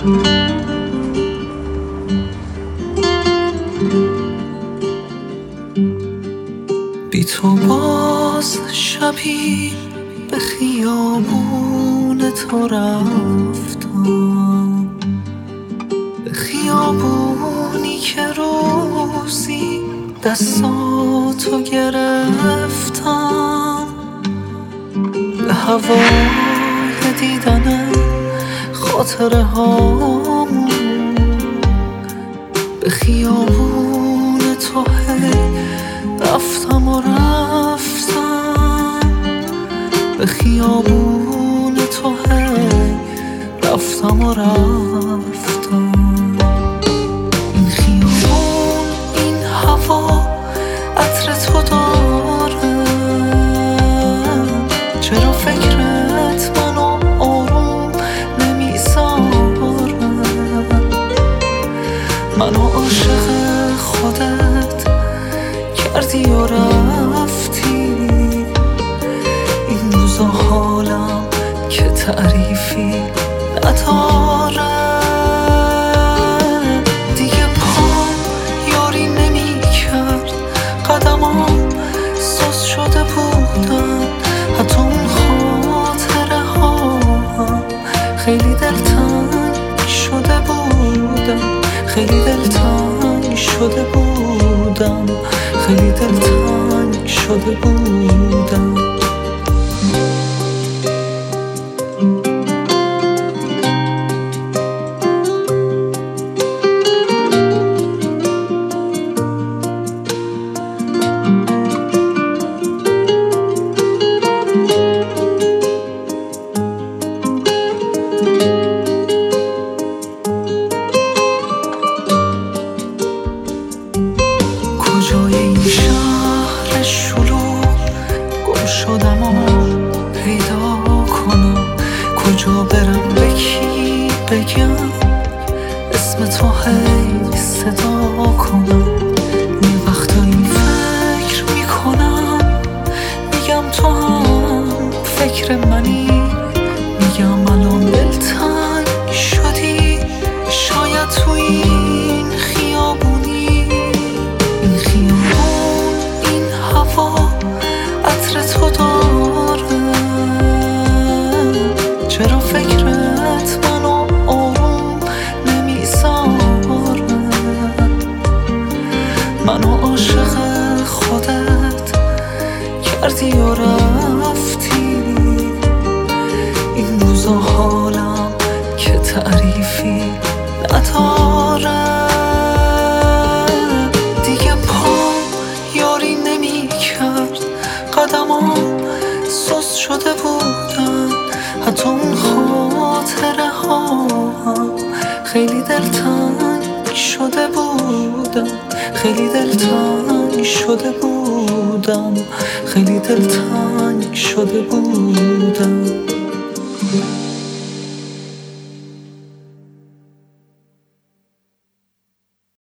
بی تو باز شبی به خیابون تو رفتم، به خیابونی که روزی دستاتو گرفتم، به هوای دیدن خاطره هامون، به خیابون تو رفتم و رفتم، به خیابون تو رفتم و رفتم. این خیابون، این هوا عطر تو داره، چرا فکرت منو آروم نمیذاره؟ منو عاشق خودت کردی و رفتی، این روزا حالم که تعریفی نداره. دیگه پام یاری نمی کرد، قدمام سوز شده بودن، حتی اون خاطره ها خیلی دلتنگ شده بودم، خیلی دلتنگ شده بودم، خیلی دلتنگ شده بودم. کجای این شهر شلوغ گم شدم و پیدا کنم، کجا برم به کی بگم اسم تو هی صدا کنم. یه وقتایی فکر میکنم، میگم تو هم فکر منی، میگم الان دلتنگ شدی، شاید تو این خیابونی، این خیابون، این هوا عطر تو داره، چرا فکرت منو آروم نمیذاره؟ منو عاشق خودت کردی و رفتی، این روزا حالم که تعریفی نداره. دیگه پام یاری نمی کرد، قدمام سوز شده بودن، حتی اون خاطره ها خیلی دلتنگ شده بودم، خیلی دلتنگ شده بودم، خیلی دلتنگ شده بودم.